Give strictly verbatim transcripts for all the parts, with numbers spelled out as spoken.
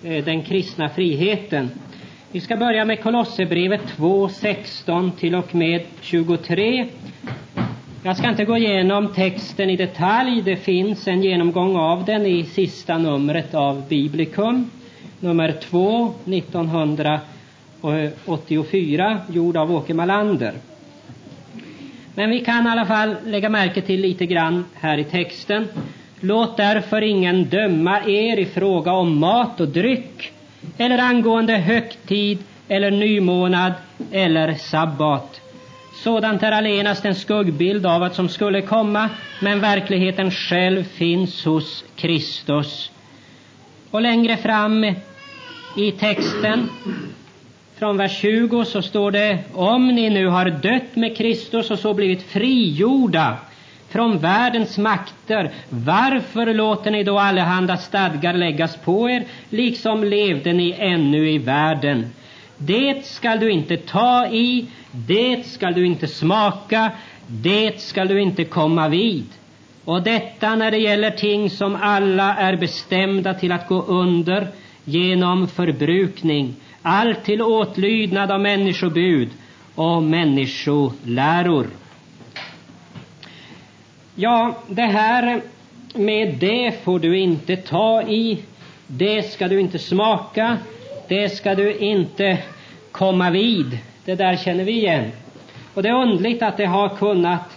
eh, den kristna friheten. Vi ska börja med Kolosserbrevet två sexton till och med tjugotre. Jag ska inte gå igenom texten i detalj. Det finns en genomgång av den i sista numret av Biblicum, nummer två nittonhundraåttiofyra, gjord av Åke Malander. Men vi kan i alla fall lägga märke till lite grann här i texten. Låt därför ingen döma er i fråga om mat och dryck, eller angående högtid, eller nymånad, eller sabbat. Sådant är allenast en skuggbild av vad som skulle komma, men verkligheten själv finns hos Kristus. Och längre fram i texten, från vers tjugo, så står det: om ni nu har dött med Kristus och så blivit frigjorda från världens makter, varför låter ni då allehanda stadgar läggas på er, liksom levde ni ännu i världen? Det skall du inte ta i, det skall du inte smaka, det skall du inte komma vid. Och detta när det gäller ting som alla är bestämda till att gå under genom förbrukning, allt till åtlydnad av människobud och människoläror. Ja, det här med det får du inte ta i, det ska du inte smaka, det ska du inte komma vid. Det där känner vi igen. Och det är underligt att det har kunnat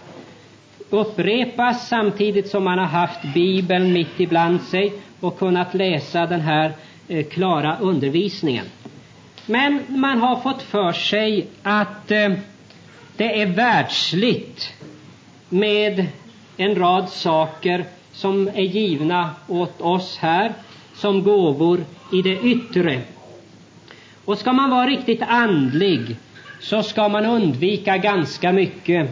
upprepas samtidigt som man har haft Bibeln mitt ibland sig och kunnat läsa den här eh, klara undervisningen. Men man har fått för sig att eh, det är världsligt med en rad saker som är givna åt oss här som gåvor i det yttre. Och ska man vara riktigt andlig så ska man undvika ganska mycket.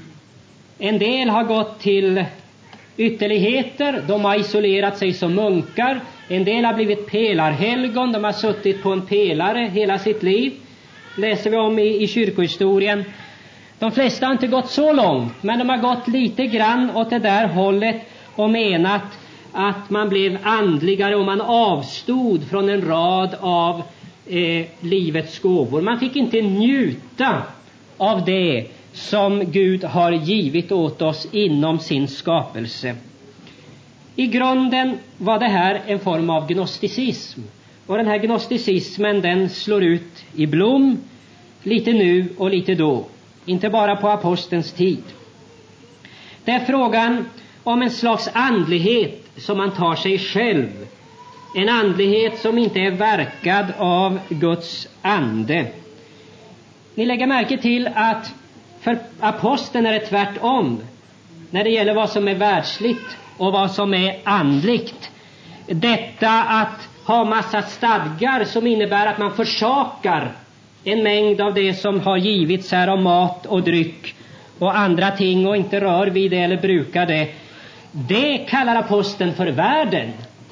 En del har gått till ytterligheter, de har isolerat sig som munkar. En del har blivit pelarhelgon, de har suttit på en pelare hela sitt liv. Läser vi om i, i kyrkohistorien. De flesta har inte gått så långt, men de har gått lite grann åt det där hållet och menat att man blev andligare och man avstod från en rad av eh, livets gåvor. Man fick inte njuta av det som Gud har givit åt oss inom sin skapelse. I grunden var det här en form av gnosticism. Och den här gnosticismen, den slår ut i blom lite nu och lite då. Inte bara på apostelns tid. Det är frågan om en slags andlighet som man tar sig själv. En andlighet som inte är verkad av Guds ande. Ni lägger märke till att för aposteln är det tvärtom. När det gäller vad som är världsligt och vad som är andligt. Detta att ha massa stadgar som innebär att man försakar en mängd av det som har givits här om mat och dryck och andra ting och inte rör vid det eller brukar det. Det kallar aposteln för världen.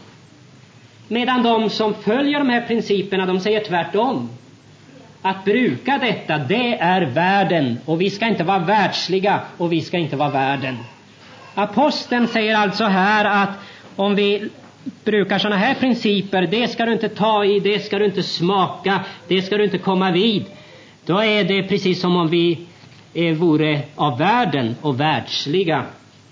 Medan de som följer de här principerna, de säger tvärtom. Att bruka detta, det är världen, och vi ska inte vara världsliga och vi ska inte vara världen. Aposteln säger alltså här att om vi brukar såna här principer, det ska du inte ta i, det ska du inte smaka, det ska du inte komma vid. Då är det precis som om vi eh, vore av världen och världsliga.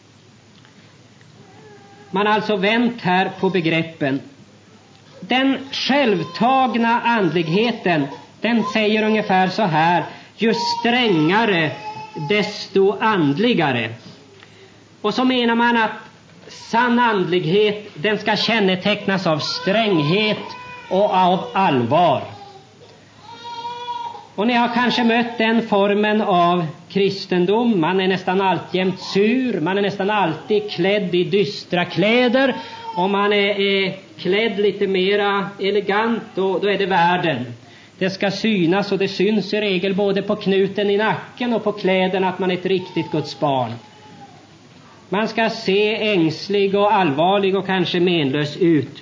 Man har alltså vänt här på begreppen. Den självtagna andligheten, den säger ungefär så här: ju strängare desto andligare. Och så menar man att sann andlighet, den ska kännetecknas av stränghet och av allvar. Och ni har kanske mött den formen av kristendom. Man är nästan alltjämt sur, man är nästan alltid klädd i dystra kläder, och man är, är klädd lite mera elegant, och då är det världen. Det ska synas, och det syns i regel både på knuten i nacken och på kläderna att man är ett riktigt Guds barn. Man ska se ängslig och allvarlig och kanske menlös ut.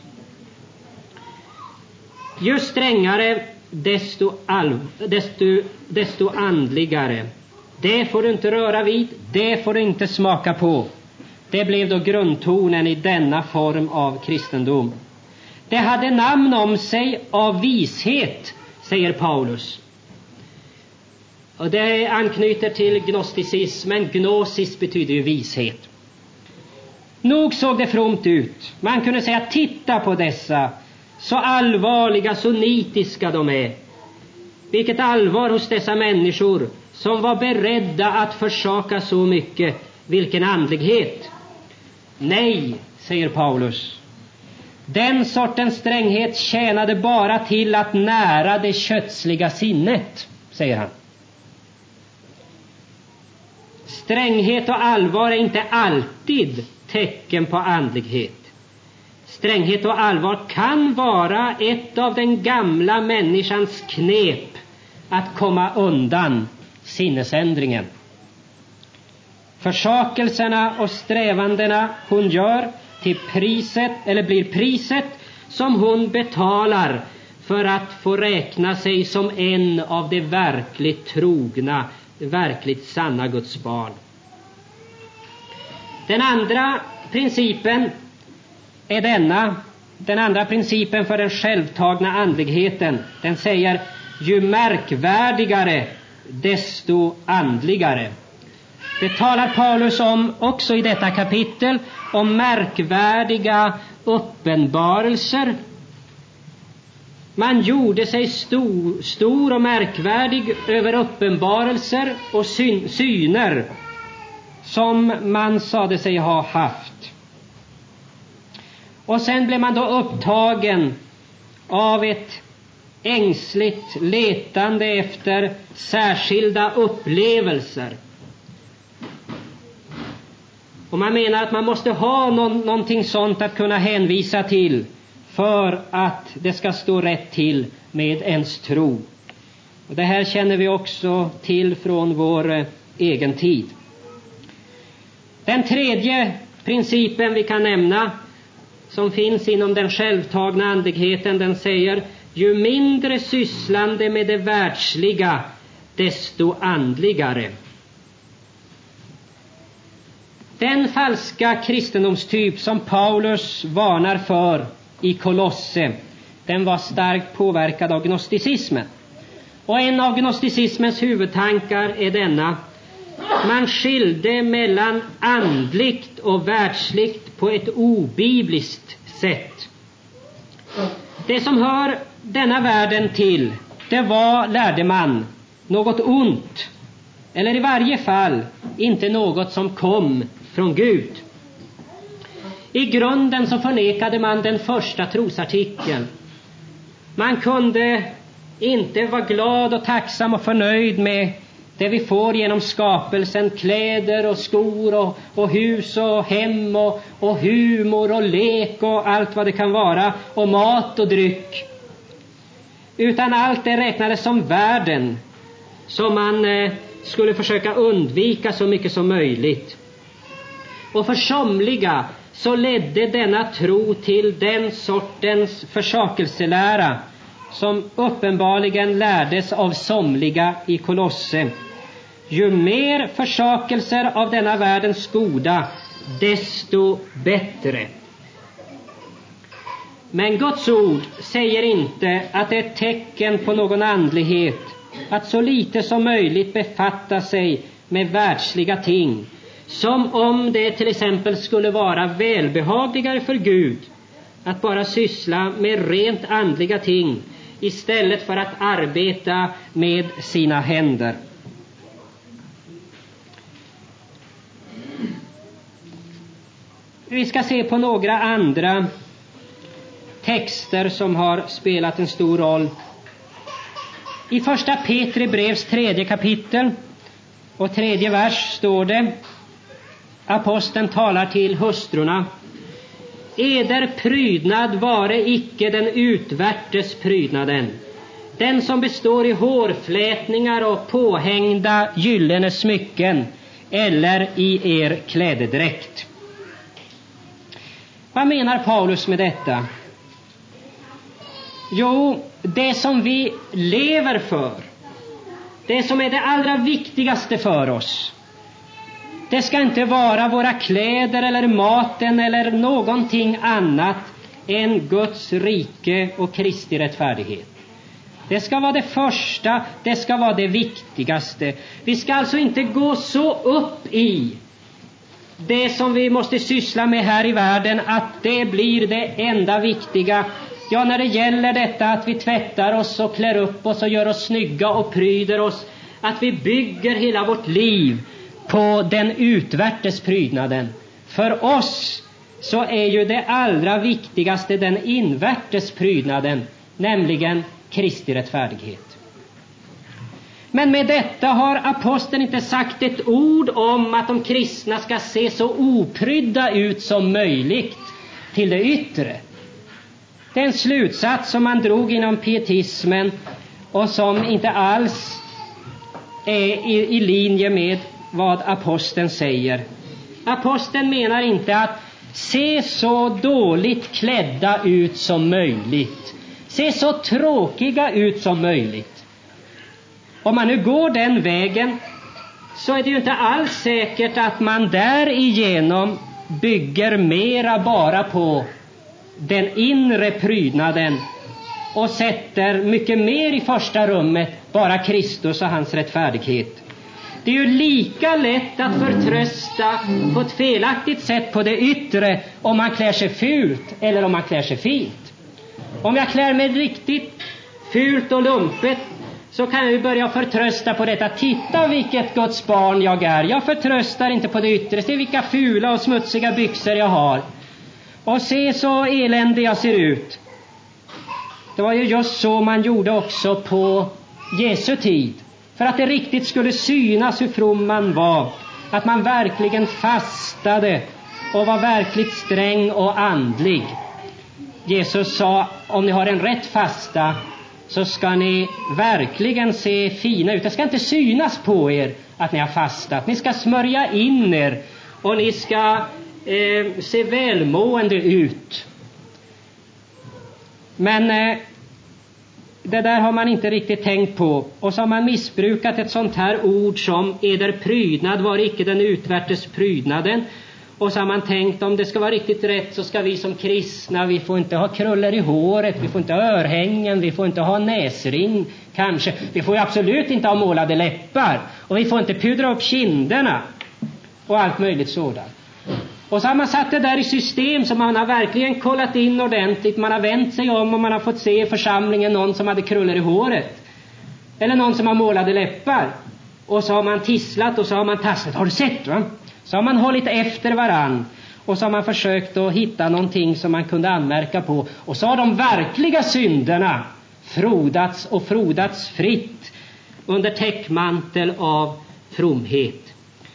Ju strängare desto, all, desto, desto andligare. Det får du inte röra vid, det får du inte smaka på. Det blev då grundtonen i denna form av kristendom. Det hade namn om sig av vishet, säger Paulus. Och det anknyter till gnosticismen. Gnosis betyder ju vishet. Nog såg det fromt ut. Man kunde säga, titta på dessa. Så allvarliga, så nitiska de är. Vilket allvar hos dessa människor som var beredda att försaka så mycket. Vilken andlighet. Nej, säger Paulus. Den sortens stränghet tjänade bara till att nära det kötsliga sinnet, säger han. Stränghet och allvar är inte alltid tecken på andlighet. Stränghet och allvar kan vara ett av den gamla människans knep att komma undan sinnesändringen. Försakelserna och strävandena hon gör till priset, eller blir priset som hon betalar för att få räkna sig som en av de verkligt trogna, verkligt sanna Guds barn. Den andra principen är denna. Den andra principen för den självtagna andligheten. Den säger, ju märkvärdigare, desto andligare. Det talar Paulus om också i detta kapitel, om märkvärdiga uppenbarelser. Man gjorde sig stor, stor och märkvärdig över uppenbarelser och syn, syner som man sade sig ha haft. Och sen blev man då upptagen av ett ängsligt letande efter särskilda upplevelser. Och man menar att man måste ha någon, någonting sånt att kunna hänvisa till för att det ska stå rätt till med ens tro. Och det här känner vi också till från vår egen tid. Den tredje principen vi kan nämna som finns inom den självtagna andligheten, den säger, ju mindre sysslande med det världsliga, desto andligare. Den falska kristendomstyp som Paulus varnar för i Kolosse, den var starkt påverkad av gnosticismen. Och en av gnosticismens huvudtankar är denna: man skilde mellan andligt och världsligt på ett obibliskt sätt. Det som hör denna världen till, det var, lärde man, något ont, eller i varje fall inte något som kom från Gud. I grunden så förnekade man den första trosartikeln. Man kunde inte vara glad och tacksam och förnöjd med det vi får genom skapelsen, kläder och skor och, och hus och hem och, och humor och lek och allt vad det kan vara, och mat och dryck. Utan allt det räknades som världen som man eh, skulle försöka undvika så mycket som möjligt. Och för somliga så ledde denna tro till den sortens försakelselära som uppenbarligen lärdes av somliga i Kolosse. Ju mer försakelser av denna världens goda, desto bättre. Men Guds ord säger inte att det är ett tecken på någon andlighet att så lite som möjligt befatta sig med världsliga ting, som om det till exempel skulle vara välbehagligare för Gud att bara syssla med rent andliga ting istället för att arbeta med sina händer. Vi ska se på några andra texter som har spelat en stor roll. I första Petri brevs tredje kapitel och tredje vers står det: aposteln talar till hustrurna: eder prydnad vare icke den utvärtes prydnaden, den som består i hårflätningar och påhängda gyllene smycken, eller i er klädedräkt. Vad menar Paulus med detta? Jo, det som vi lever för, det som är det allra viktigaste för oss, det ska inte vara våra kläder eller maten eller någonting annat än Guds rike och Kristi rättfärdighet. Det ska vara det första, det ska vara det viktigaste. Vi ska alltså inte gå så upp i det som vi måste syssla med här i världen att det blir det enda viktiga. Ja, när det gäller detta att vi tvättar oss och klär upp oss och gör oss snygga och pryder oss, att vi bygger hela vårt liv på den utvärtes prydnaden. För oss så är ju det allra viktigaste den invärtes prydnaden, nämligen Kristi rättfärdighet. Men med detta har aposteln inte sagt ett ord om att de kristna ska se så oprydda ut som möjligt till det yttre. Det är en slutsats som man drog inom pietismen och som inte alls är i, i linje med vad aposteln säger. Aposteln menar inte att se så dåligt klädda ut som möjligt. Se så tråkiga ut som möjligt. Om man nu går den vägen så är det ju inte alls säkert att man därigenom bygger mera bara på den inre prydnaden och sätter mycket mer i första rummet bara Kristus och hans rättfärdighet. Det är ju lika lätt att förtrösta på ett felaktigt sätt på det yttre om man klär sig fult eller om man klär sig fint. Om jag klär mig riktigt fult och lumpet så kan jag ju börja förtrösta på detta. Titta vilket Guds barn jag är. Jag förtröstar inte på det yttre. Se vilka fula och smutsiga byxor jag har. Och se så eländig jag ser ut. Det var ju just så man gjorde också på Jesu tid. För att det riktigt skulle synas hur from man var. Att man verkligen fastade och var verkligt sträng och andlig. Jesus sa, om ni har en rätt fasta så ska ni verkligen se fina ut. Det ska inte synas på er att ni har fastat. Ni ska smörja in er och ni ska eh, se välmående ut. Men eh, det där har man inte riktigt tänkt på. Och så har man missbrukat ett sånt här ord som eder prydnad var icke den utvärtes prydnaden. Och så har man tänkt, om det ska vara riktigt rätt så ska vi som kristna, vi får inte ha kruller i håret, vi får inte ha örhängen, vi får inte ha näsring kanske. Vi får ju absolut inte ha målade läppar och vi får inte pudra upp kinderna och allt möjligt sådant. Och så har man satt det där i system som man har verkligen kollat in ordentligt. Man har vänt sig om och man har fått se i församlingen någon som hade kruller i håret. Eller någon som har målade läppar. Och så har man tisslat och så har man tassat. Har du sett, va? Så har man hållit efter varann. Och så har man försökt att hitta någonting som man kunde anmärka på. Och så har de verkliga synderna frodats och frodats fritt under täckmantel av fromhet.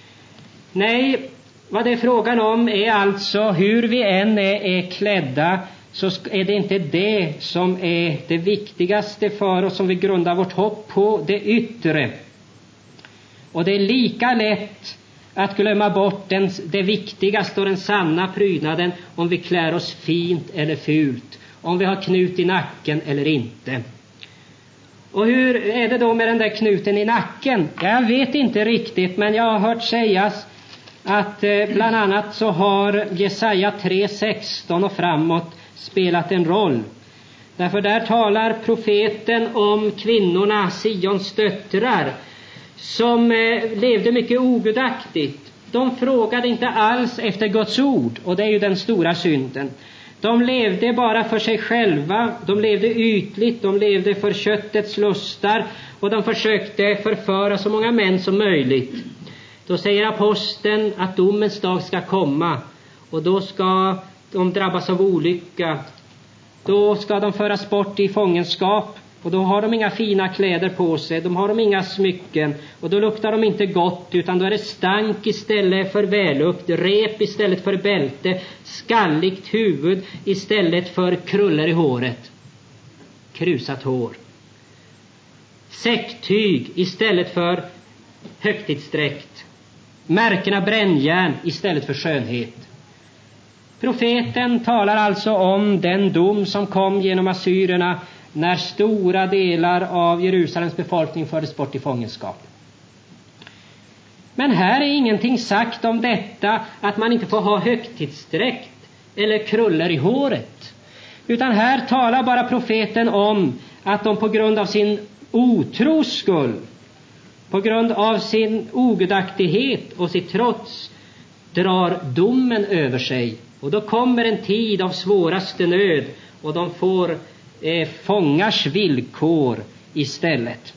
Nej, vad det är frågan om är alltså hur vi än är, är klädda så är det inte det som är det viktigaste för oss som vi grundar vårt hopp på, det yttre. Och det är lika lätt att glömma bort den, det viktigaste och den sanna prydnaden om vi klär oss fint eller fult, om vi har knut i nacken eller inte. Och hur är det då med den där knuten i nacken? Jag vet inte riktigt, men jag har hört sägas att eh, bland annat så har Jesaja tre sexton och framåt spelat en roll. Därför där talar profeten om kvinnorna, Sions döttrar, som eh, levde mycket ogudaktigt. De frågade inte alls efter Guds ord, och det är ju den stora synden. De levde bara för sig själva, de levde ytligt, de levde för köttets lustar och de försökte förföra så många män som möjligt. Då säger aposteln att domens dag ska komma och då ska de drabbas av olycka. Då ska de föras bort i fångenskap och då har de inga fina kläder på sig, de har de inga smycken och då luktar de inte gott utan då är det stank istället för vällukt, rep istället för bälte, skalligt huvud istället för kruller i håret, krusat hår, säcktyg istället för högtidsdräkt, märkena brännjärn istället för skönhet. Profeten talar alltså om den dom som kom genom assyrerna när stora delar av Jerusalems befolkning fördes bort i fångenskap. Men här är ingenting sagt om detta att man inte får ha högtidsdräkt eller kruller i håret. Utan här talar bara profeten om att de på grund av sin otros skull, på grund av sin ogudaktighet och sitt trots, drar domen över sig. Och då kommer en tid av svåraste nöd, och de får eh, fångars villkor istället.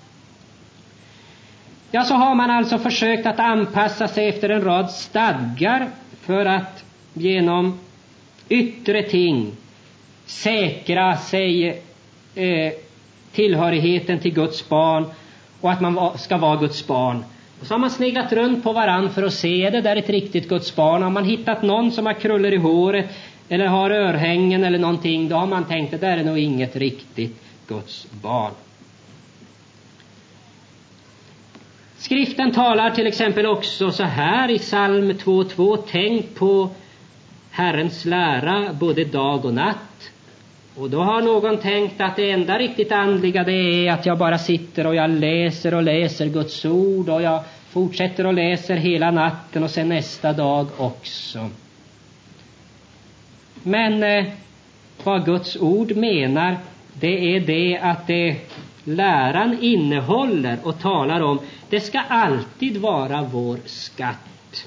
Ja, så har man alltså försökt att anpassa sig efter en rad stadgar för att genom yttre ting säkra sig eh, tillhörigheten till Guds barn och att man ska vara Guds barn. Och så har man sneglat runt på varann för att se, är det där ett riktigt Guds barn? Har man hittat någon som har krullor i håret eller har örhängen eller någonting, då har man tänkt att det där är nog inget riktigt Guds barn. Skriften talar till exempel också så här i psalm två två: tänk på Herrens lära både dag och natt. Och då har någon tänkt att det enda riktigt andliga det är att jag bara sitter och jag läser och läser Guds ord och jag fortsätter och läser hela natten och sen nästa dag också. Men eh, vad Guds ord menar, det är det att det läran innehåller och talar om, det ska alltid vara vår skatt.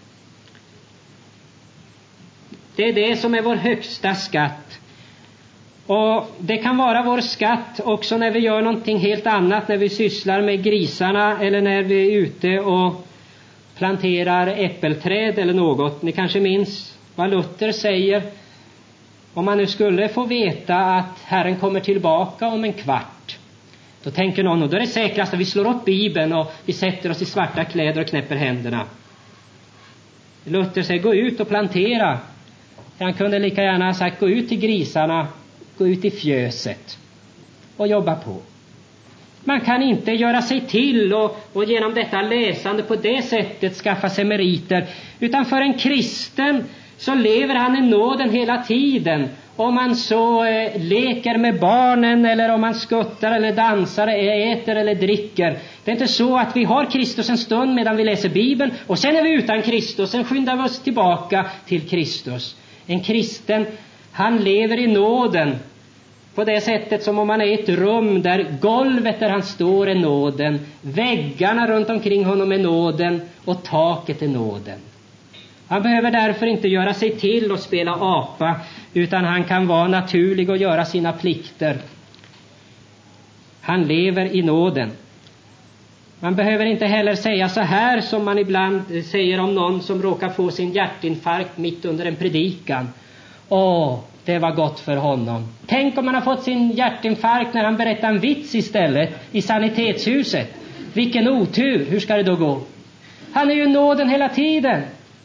Det är det som är vår högsta skatt. Och det kan vara vår skatt också när vi gör någonting helt annat, när vi sysslar med grisarna eller när vi är ute och planterar äppelträd eller något. Ni kanske minns vad Luther säger: om man nu skulle få veta att Herren kommer tillbaka om en kvart, då tänker någon, och då är det säkrast att vi slår upp Bibeln och vi sätter oss i svarta kläder och knäpper händerna. Luther säger, gå ut och plantera. Han kunde lika gärna ha sagt, gå ut till grisarna, gå ut i fjöset och jobba på. Man kan inte göra sig till och, och genom detta läsande på det sättet skaffa sig meriter, utan för en kristen så lever han i nåden hela tiden. Om man så eh, leker med barnen, eller om man skuttar eller dansar, äter eller dricker. Det är inte så att vi har Kristus en stund medan vi läser Bibeln och sen är vi utan Kristus, sen skyndar vi oss tillbaka till Kristus. En kristen, han lever i nåden på det sättet som om man är i ett rum där golvet där han står är nåden, väggarna runt omkring honom är nåden och taket är nåden. Han behöver därför inte göra sig till och spela apa, utan han kan vara naturlig och göra sina plikter. Han lever i nåden. Man behöver inte heller säga så här som man ibland säger om någon som råkar få sin hjärtinfarkt mitt under en predikan. Åh, det var gott för honom. Tänk om man har fått sin hjärtinfarkt när han berättar en vits istället i sanitetshuset. Vilken otur, hur ska det då gå? Han är ju i nåden hela tiden.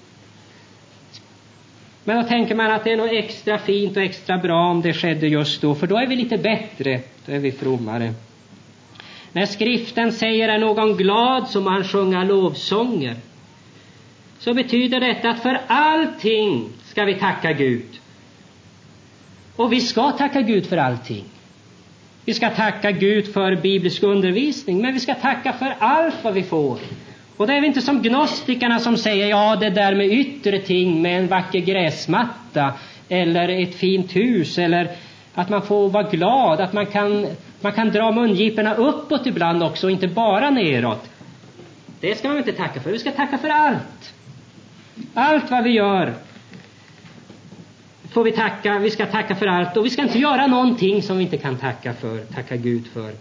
Men då tänker man att det är något extra fint och extra bra om det skedde just då, för då är vi lite bättre, då är vi frommare. När skriften säger är någon glad som han sjunger lovsånger, så betyder detta att för allting ska vi tacka Gud. Och vi ska tacka Gud för allting. Vi ska tacka Gud för biblisk undervisning, men vi ska tacka för allt vad vi får. Och det är vi inte som gnostikerna som säger, ja det där med yttre ting, med en vacker gräsmatta eller ett fint hus, eller att man får vara glad, att man kan, man kan dra mungiporna uppåt ibland också och inte bara neråt. Det ska man inte tacka för, vi ska tacka för allt. Allt vad vi gör får vi tacka, vi ska tacka för allt, och vi ska inte göra någonting som vi inte kan tacka för, tacka Gud för.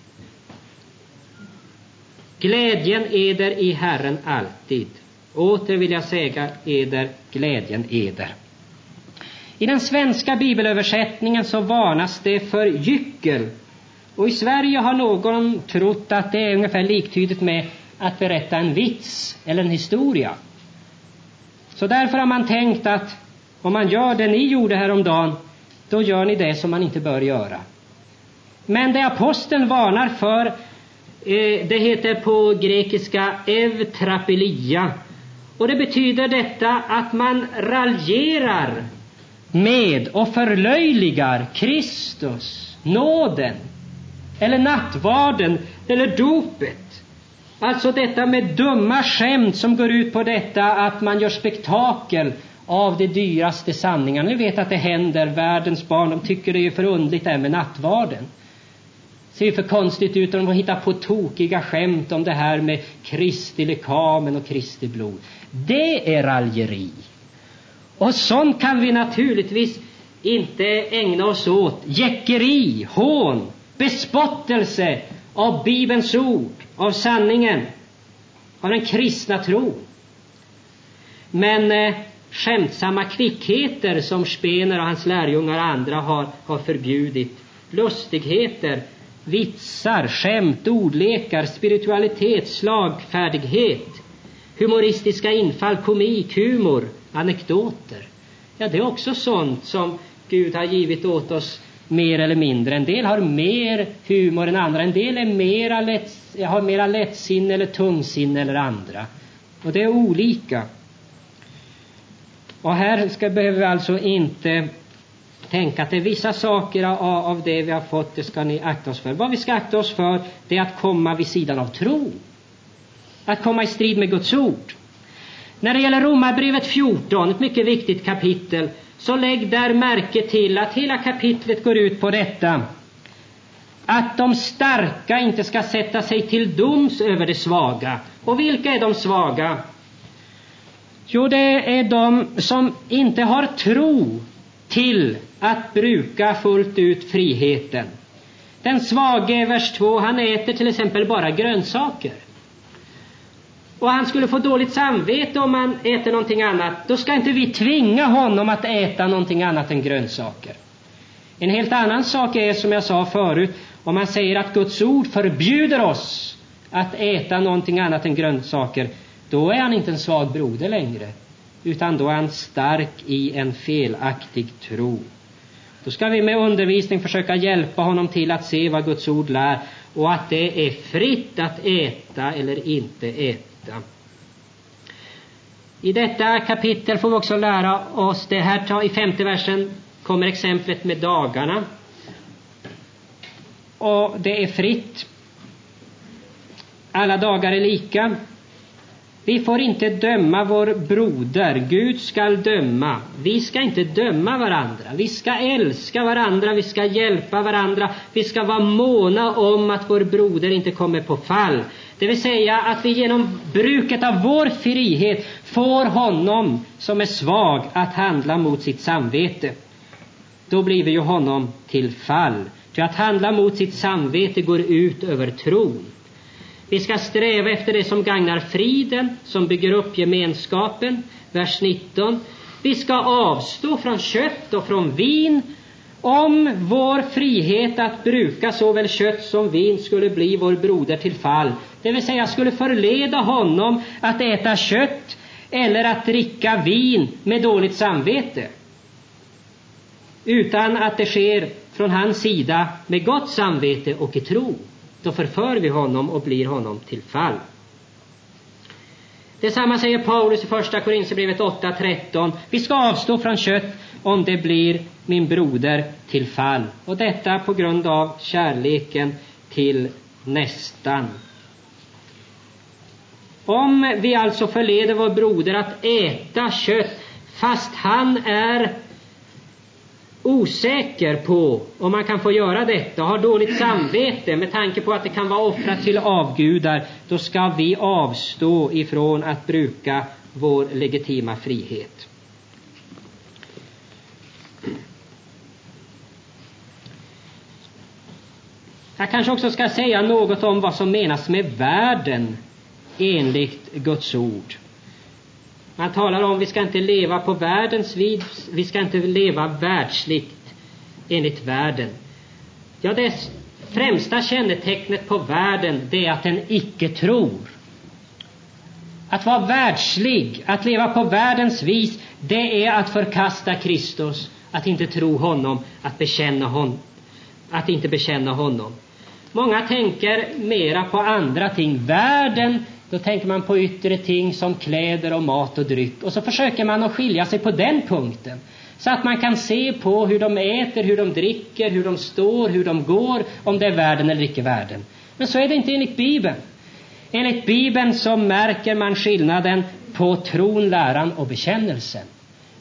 Glädjen eder i Herren alltid. Åter vill jag säga eder, glädjen eder. I den svenska bibelöversättningen så varnas det för gyckel. Och i Sverige har någon trott att det är ungefär liktydigt med att berätta en vits eller en historia. Så därför har man tänkt att om man gör det ni gjorde häromdagen, då gör ni det som man inte bör göra. Men det aposteln varnar för, det heter på grekiska evtrapelia, och det betyder detta att man raljerar med och förlöjligar Kristus, nåden eller nattvarden eller dopet. Alltså detta med dumma skämt som går ut på detta att man gör spektakel av de dyraste sanningarna. Ni vet att det händer, världens barn, de tycker det är för underligt även med nattvarden. Ser ju för konstigt ut om de hittar på tokiga skämt om det här med Kristi lekamen och Kristi blod. Det är raljeri. Och sånt kan vi naturligtvis inte ägna oss åt. Jäckeri, hån, bespottelse av Bibelns ord, av sanningen, av den kristna tro. Men eh, skämtsamma kvickheter som Spener och hans lärjungar och andra har, har förbjudit, lustigheter, vitsar, skämt, ordlekar, spiritualitet, slagfärdighet, humoristiska infall, komik, humor, anekdoter. Ja, det är också sånt som Gud har givit åt oss mer eller mindre. En del har mer humor än andra. En del är mera lätt, har mera lättsinne eller tungsinne eller andra. Och det är olika. Och här ska, behöver vi alltså inte tänka att det är vissa saker av, av det vi har fått, det ska ni akta oss för. Vad vi ska akta oss för, det är att komma vid sidan av tro. Att komma i strid med Guds ord. När det gäller Romarbrevet fjorton, ett mycket viktigt kapitel, så lägg där märke till att hela kapitlet går ut på detta. Att de starka inte ska sätta sig till doms över de svaga. Och vilka är de svaga? Jo, det är de som inte har tro till att bruka fullt ut friheten. Den svage, vers två, han äter till exempel bara grönsaker. Och han skulle få dåligt samvete om han äter någonting annat. Då ska inte vi tvinga honom att äta någonting annat än grönsaker. En helt annan sak är, som jag sa förut, om man säger att Guds ord förbjuder oss att äta någonting annat än grönsaker, då är han inte en svag broder längre, utan då är han stark i en felaktig tro. Då ska vi med undervisning försöka hjälpa honom till att se vad Guds ord lär, och att det är fritt att äta eller inte äta. I detta kapitel får vi också lära oss det här. I femte versen kommer exemplet med dagarna. Och det är fritt. Alla dagar är lika. Vi får inte döma vår broder. Gud ska döma. Vi ska inte döma varandra. Vi ska älska varandra. Vi ska hjälpa varandra. Vi ska vara måna om att vår broder inte kommer på fall. Det vill säga att vi genom bruket av vår frihet får honom som är svag att handla mot sitt samvete. Då blir vi ju honom till fall. För att handla mot sitt samvete går ut över tron. Vi ska sträva efter det som gagnar friden, som bygger upp gemenskapen. Vers nitton. Vi ska avstå från kött och från vin, om vår frihet att bruka såväl kött som vin skulle bli vår broder till fall. Det vill säga skulle förleda honom att äta kött eller att dricka vin med dåligt samvete. Utan att det sker från hans sida med gott samvete och i tro. Då förför vi honom och blir honom till fall. Detsamma säger Paulus i första Korinthierbrevet åtta tretton. Vi ska avstå från kött om det blir min broder till fall. Och detta på grund av kärleken till nästan. Om vi alltså förleder vår broder att äta kött fast han är osäker på om man kan få göra detta och har dåligt samvete med tanke på att det kan vara offrat till avgudar, då ska vi avstå ifrån att bruka vår legitima frihet. Jag kanske också ska säga något om vad som menas med världen enligt Guds ord. Man talar om att vi ska inte leva på världens vis, vi ska inte leva världsligt enligt världen. Ja, det främsta kännetecknet på världen, det är att den icke tror. Att vara världslig, att leva på världens vis, det är att förkasta Kristus, att inte tro honom, att bekänna honom, att inte bekänna honom. Många tänker mera på andra ting. Världen, då tänker man på yttre ting som kläder och mat och dryck. Och så försöker man att skilja sig på den punkten. Så att man kan se på hur de äter, hur de dricker, hur de står, hur de går. Om det är världen eller icke världen. Men så är det inte enligt Bibeln. Enligt Bibeln så märker man skillnaden på tron, läran och bekännelsen.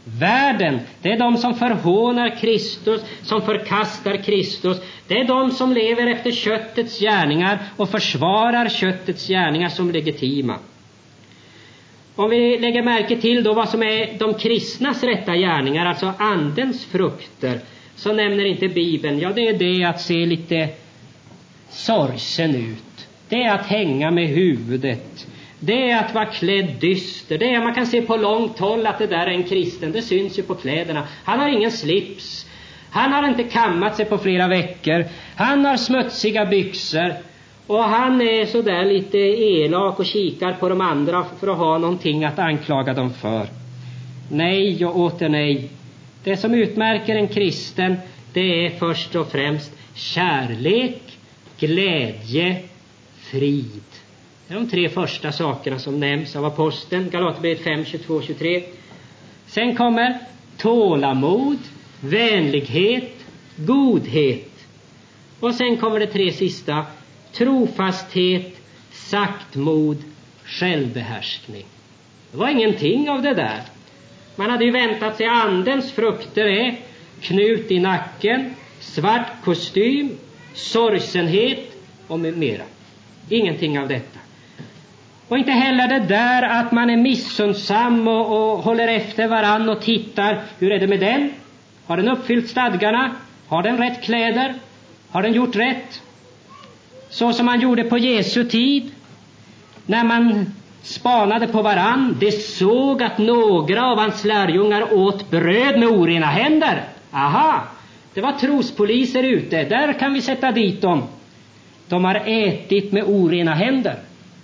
Världen, det är de som förhånar Kristus, som förkastar Kristus. Det är de som lever efter köttets gärningar och försvarar köttets gärningar som legitima. Om vi lägger märke till då vad som är de kristnas rätta gärningar, alltså andens frukter, så nämner inte Bibeln, ja det är det att se lite sorgsen ut. Det är att hänga med huvudet. Det är att vara klädd dyster. Det är man kan se på långt håll att det där är en kristen. Det syns ju på kläderna. Han har ingen slips. Han har inte kammat sig på flera veckor. Han har smutsiga byxor. Och han är så där lite elak och kikar på de andra för att ha någonting att anklaga dem för. Nej och åter nej. Det som utmärker en kristen, det är först och främst kärlek, glädje, frid. Det är de tre första sakerna som nämns av aposteln, Galaterbrevet fem, tjugotvå, tjugotre. Sen kommer tålamod, vänlighet, godhet. Och sen kommer det tre sista, trofasthet, saktmod, självbehärskning. Det var ingenting av det där. Man hade ju väntat sig andens frukter är knut i nacken, svart kostym, sorgsenhet och med mera. Ingenting av detta. Och inte heller det där att man är missunnsam och, och håller efter varann och tittar. Hur är det med den? Har den uppfyllt stadgarna? Har den rätt kläder? Har den gjort rätt? Så som man gjorde på Jesu tid. När man spanade på varann. Det såg att några av hans lärjungar åt bröd med orena händer. Aha, det var trospoliser ute. Där kan vi sätta dit dem. De har ätit med orena händer.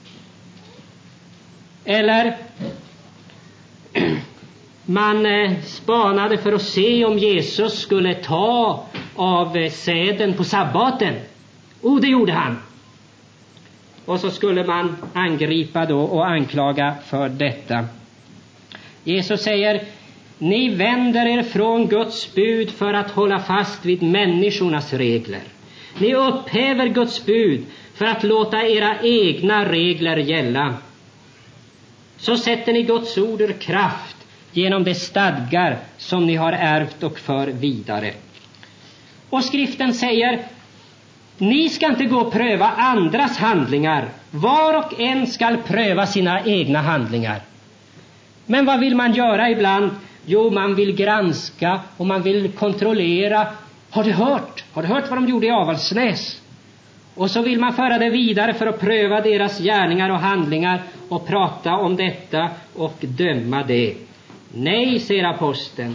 Eller man spanade för att se om Jesus skulle ta av säden på sabbaten. Och det gjorde han. Och så skulle man angripa då och anklaga för detta. Jesus säger, ni vänder er från Guds bud för att hålla fast vid människornas regler. Ni upphäver Guds bud för att låta era egna regler gälla. Så sätter ni Guds ord ur kraft genom de stadgar som ni har ärvt och för vidare. Och skriften säger, ni ska inte gå och pröva andras handlingar. Var och en ska pröva sina egna handlingar. Men vad vill man göra ibland? Jo, man vill granska och man vill kontrollera. Har du hört? Har du hört vad de gjorde i Avaldsnäs? Och så vill man föra det vidare för att pröva deras gärningar och handlingar och prata om detta och döma det. Nej, säger aposteln.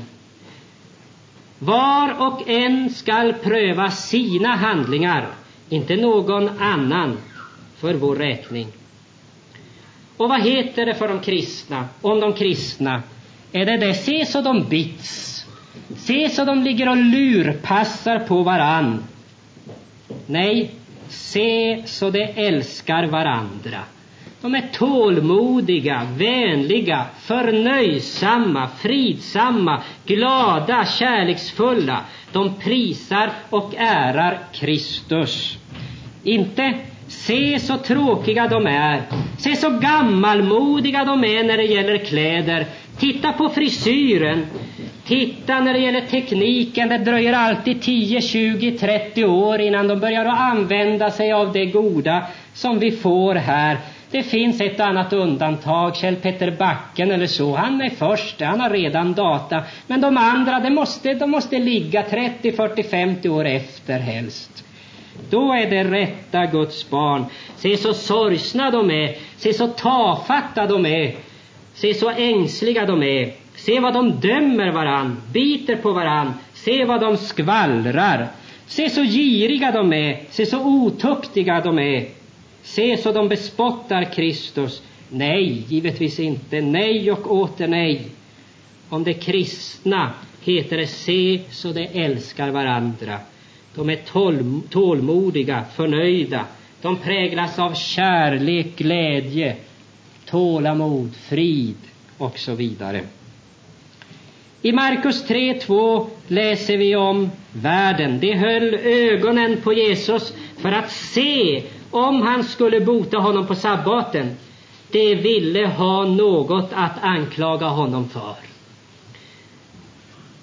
Var och en skall pröva sina handlingar, inte någon annan för vår räkning. Och vad heter det för de kristna, om de kristna? Är det det, se så de bits, se så de ligger och lurpassar på varann. Nej, se så de älskar varandra. De är tålmodiga, vänliga, förnöjsamma, fridsamma, glada, kärleksfulla. De prisar och ärar Kristus. Inte se så tråkiga de är. Se så gammalmodiga de är när det gäller kläder. Titta på frisyren. Titta när det gäller tekniken. Det dröjer alltid tio, tjugo, trettio år innan de börjar att använda sig av det goda som vi får här. Det finns ett annat undantag, Kjell Petter Backen eller så. Han är först, han har redan data. Men de andra, de måste, de måste ligga trettio, fyrtio, femtio år efter helst. Då är det rätta Guds barn. Se så sorgsna de är. Se så tafatta de är. Se så ängsliga de är. Se vad de dömer varann, biter på varann. Se vad de skvallrar. Se så giriga de är. Se så otuktiga de är. Se så de bespottar Kristus. Nej, givetvis inte. Nej och åter nej. Om det kristna heter det se så de älskar varandra. De är tål, tålmodiga, förnöjda. De präglas av kärlek, glädje, tålamod, frid och så vidare. I Markus tre två läser vi om världen. De höll ögonen på Jesus för att se om han skulle bota honom på sabbaten. De ville ha något att anklaga honom för.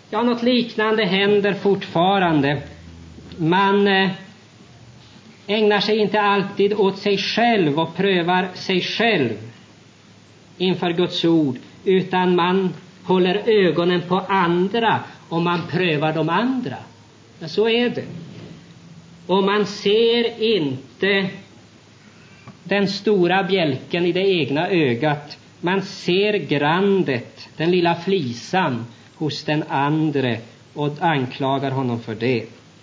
Ja, något liknande händer fortfarande. Man eh, ägnar sig inte alltid åt sig själv och prövar sig själv inför Guds ord, utan man håller ögonen på andra och man prövar de andra. Ja, så är det. Och man ser inte den stora bjälken i det egna ögat. Man ser grandet, den lilla flisan hos den andre och anklagar honom för det.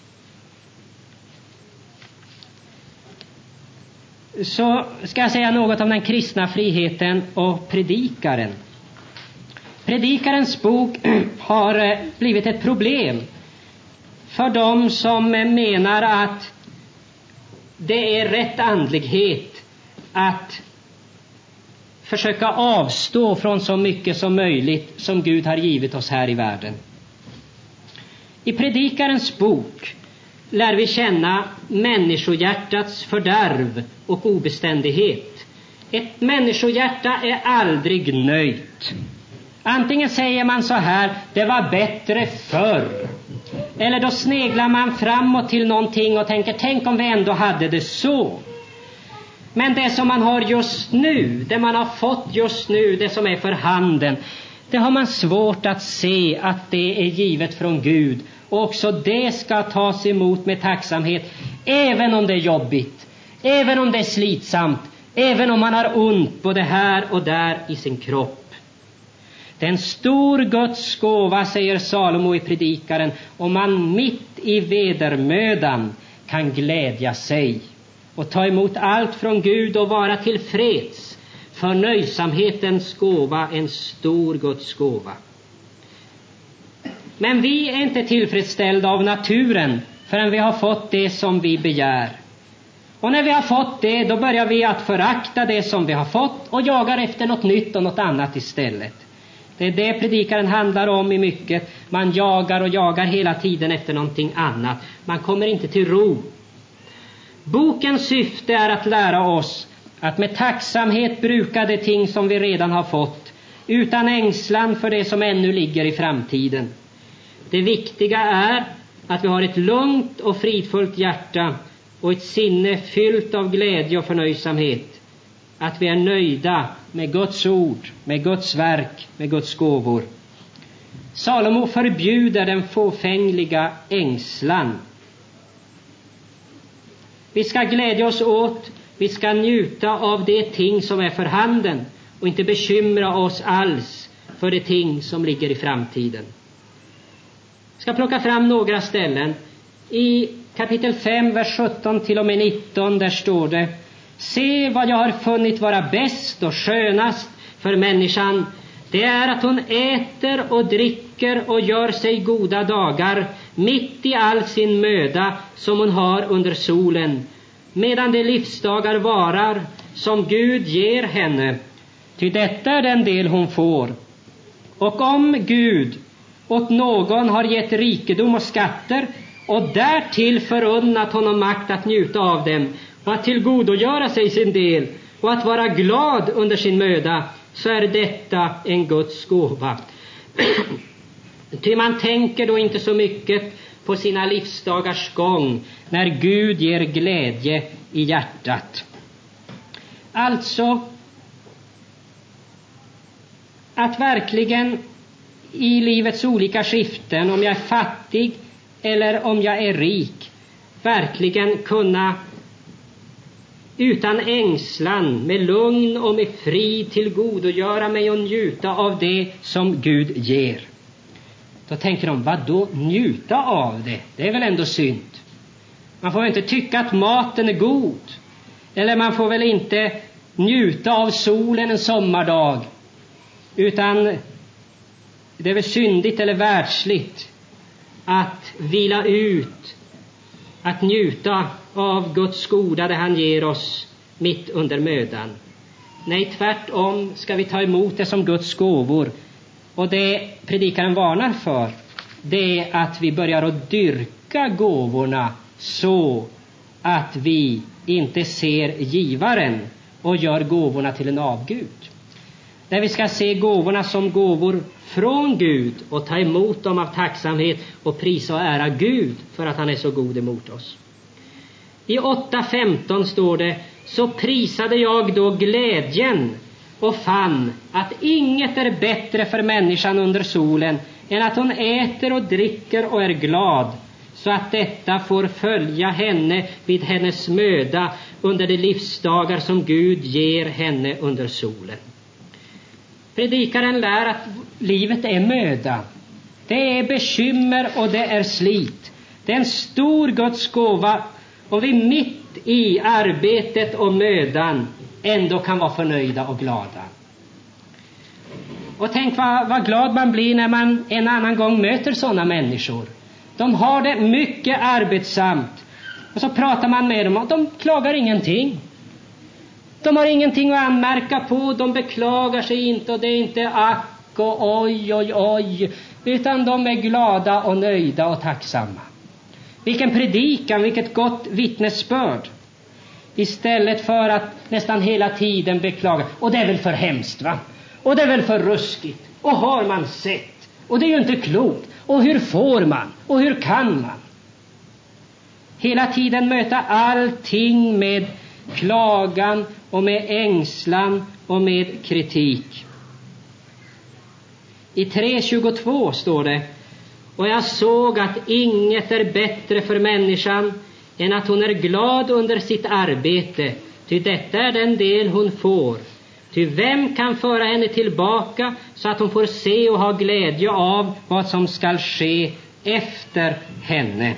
Så ska jag säga något om den kristna friheten och predikaren. Predikarens bok har blivit ett problem för dem som menar att det är rätt andlighet att försöka avstå från så mycket som möjligt som Gud har givit oss här i världen. I predikarens bok lär vi känna människohjärtats fördärv och obeständighet. Ett människohjärta är aldrig nöjt. Antingen säger man så här: det var bättre förr. Eller då sneglar man framåt till någonting och tänker: tänk om vi ändå hade det så. Men det som man har just nu, det man har fått just nu, det som är för handen, det har man svårt att se att det är givet från Gud. Och också det ska tas emot med tacksamhet, även om det är jobbigt, även om det är slitsamt, även om man har ont både här och där i sin kropp. Det är en stor Guds gåva, säger Salomo i predikaren, om man mitt i vedermödan kan glädja sig och ta emot allt från Gud och vara tillfreds. Förnöjsamhetens gåva, en stor Guds gåva. Men vi är inte tillfredsställda av naturen förrän vi har fått det som vi begär. Och när vi har fått det, då börjar vi att förakta det som vi har fått och jagar efter något nytt och något annat istället. Det är det predikaren handlar om i mycket. Man jagar och jagar hela tiden efter någonting annat. Man kommer inte till ro. Bokens syfte är att lära oss att med tacksamhet bruka de ting som vi redan har fått, utan ängslan för det som ännu ligger i framtiden. Det viktiga är att vi har ett lugnt och fridfullt hjärta och ett sinne fyllt av glädje och förnöjsamhet. Att vi är nöjda med Guds ord, med Guds verk, med Guds gåvor. Salomo förbjuder den fåfängliga ängslan. Vi ska glädja oss åt, vi ska njuta av de ting som är för handen och inte bekymra oss alls för de ting som ligger i framtiden. Jag ska plocka fram några ställen. I kapitel fem, vers sjutton till och med nitton, där står det: se vad jag har funnit vara bäst och skönast för människan. Det är att hon äter och dricker och gör sig goda dagar mitt i all sin möda som hon har under solen, medan de livsdagar varar som Gud ger henne. Ty detta är den del hon får. Och om Gud åt någon har gett rikedom och skatter och därtill förunnat honom makt att njuta av dem och att tillgodogöra sig sin del och att vara glad under sin möda, så är detta en Guds gåva. Ty man tänker då inte så mycket på sina livsdagars gång när Gud ger glädje i hjärtat. Alltså att verkligen i livets olika skiften, om jag är fattig eller om jag är rik, verkligen kunna utan ängslan, med lugn och med frid tillgodogöra mig och njuta av det som Gud ger. Då tänker de: vad då njuta av det? Det är väl ändå synd. Man får väl inte tycka att maten är god. Eller man får väl inte njuta av solen en sommardag. Utan det är väl syndigt eller världsligt att vila ut, att njuta av Guds goda det han ger oss mitt under mödan. Nej, tvärtom ska vi ta emot det som Guds gåvor. Och det predikaren varnar för, det är att vi börjar att dyrka gåvorna så att vi inte ser givaren och gör gåvorna till en avgud. Där vi ska se gåvorna som gåvor från Gud och ta emot dem av tacksamhet och prisa och ära Gud för att han är så god emot oss. I åtta femton står det: så prisade jag då glädjen och fann att inget är bättre för människan under solen än att hon äter och dricker och är glad, så att detta får följa henne vid hennes möda under de livsdagar som Gud ger henne under solen. Predikaren lär att livet är möda. Det är bekymmer och det är slit. Det är en stor Guds gåva om vi mitt i arbetet och mödan ändå kan vara förnöjda och glada. Och tänk vad, vad glad man blir när man en annan gång möter sådana människor. De har det mycket arbetsamt. Och så pratar man med dem och de klagar ingenting. De har ingenting att anmärka på. De beklagar sig inte och det är inte ack och oj oj oj. Utan de är glada och nöjda och tacksamma. Vilken predikan, vilket gott vittnesbörd. Istället för att nästan hela tiden beklaga. Och det är väl för hemskt, va? Och det är väl för ruskigt. Och har man sett. Och det är ju inte klokt. Och hur får man? Och hur kan man? Hela tiden möta allting med klagan och med ängslan och med kritik. I tre tjugotvå står det: och jag såg att inget är bättre för människan än att hon är glad under sitt arbete, ty detta är den del hon får. Ty vem kan föra henne tillbaka så att hon får se och ha glädje av vad som skall ske efter henne?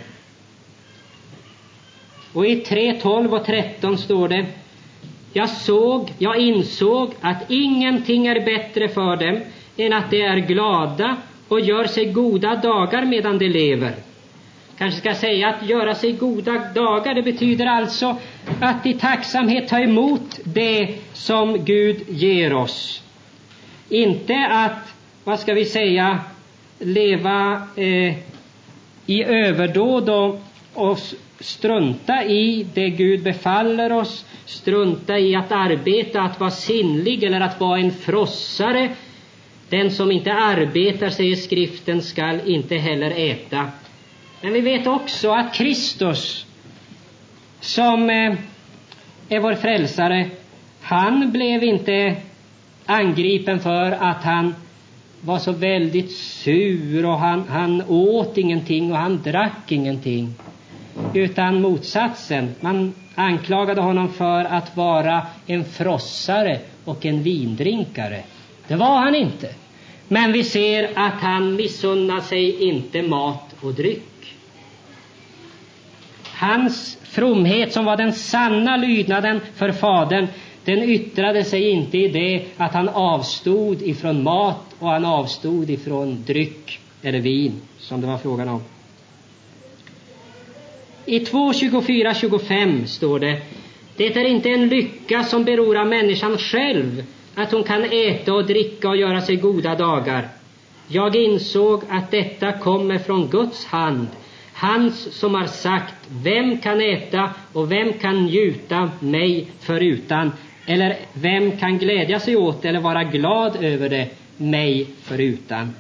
Och i tre tolv och tretton står det: jag såg, jag insåg att ingenting är bättre för dem än att de är glada och gör sig goda dagar medan de lever. Kanske ska säga att göra sig goda dagar, det betyder alltså att i tacksamhet ta emot det som Gud ger oss. Inte att, vad ska vi säga, leva eh, i överdåd och, och strunta i det Gud befaller oss, strunta i att arbeta, att vara sinnlig eller att vara en frossare. Den som inte arbetar, säger skriften, skall inte heller äta. Men vi vet också att Kristus, som är vår frälsare, han blev inte angripen för att han var så väldigt sur och han, han åt ingenting och han drack ingenting. Utan motsatsen, man anklagade honom för att vara en frossare och en vindrinkare. Det var han inte. Men vi ser att han missunnar sig inte mat och dryck. Hans fromhet, som var den sanna lydnaden för fadern, den yttrade sig inte i det att han avstod ifrån mat och han avstod ifrån dryck eller vin, som det var frågan om. I två tjugofyra tjugofem står det: det är inte en lycka som beror av människan själv att hon kan äta och dricka och göra sig goda dagar. Jag insåg att detta kommer från Guds hand, hans som har sagt: vem kan äta och vem kan njuta mig förutan, eller vem kan glädja sig åt eller vara glad över det mig förutan.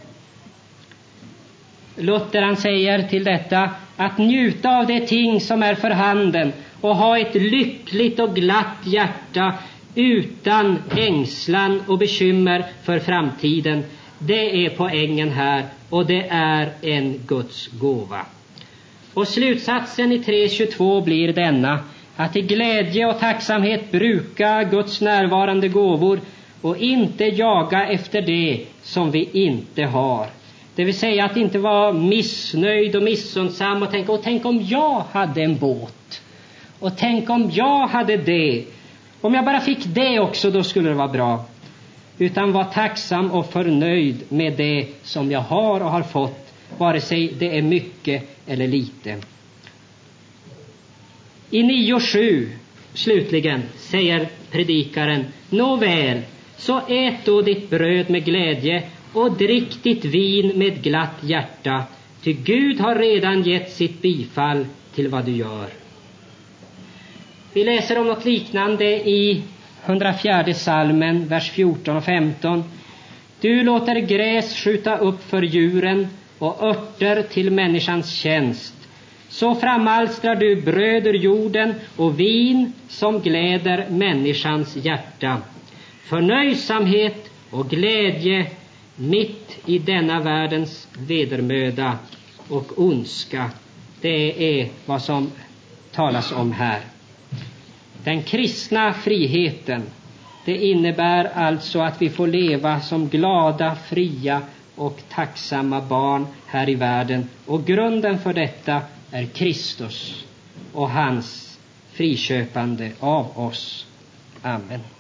Luther, han säger till detta: att njuta av det ting som är för handen och ha ett lyckligt och glatt hjärta utan ängslan och bekymmer för framtiden. Det är poängen här, och det är en Guds gåva. Och slutsatsen i tre tjugotvå blir denna: att i glädje och tacksamhet bruka Guds närvarande gåvor och inte jaga efter det som vi inte har. Det vill säga att inte vara missnöjd och missundsam och tänka: och tänk om jag hade en båt, och tänk om jag hade det, om jag bara fick det också, då skulle det vara bra. Utan var tacksam och förnöjd med det som jag har och har fått, vare sig det är mycket eller lite. I nio sju slutligen säger predikaren: nåväl, så ät då ditt bröd med glädje och drick ditt vin med glatt hjärta, ty Gud har redan gett sitt bifall till vad du gör. Vi läser om något liknande i hundrafjärde salmen, vers fjorton och femton. Du låter gräs skjuta upp för djuren och örter till människans tjänst. Så framalstrar du bröd ur jorden och vin som gläder människans hjärta. Förnöjsamhet och glädje mitt i denna världens vedermöda och ondska. Det är vad som talas om här. Den kristna friheten, det innebär alltså att vi får leva som glada, fria och tacksamma barn här i världen. Och grunden för detta är Kristus och hans friköpande av oss. Amen.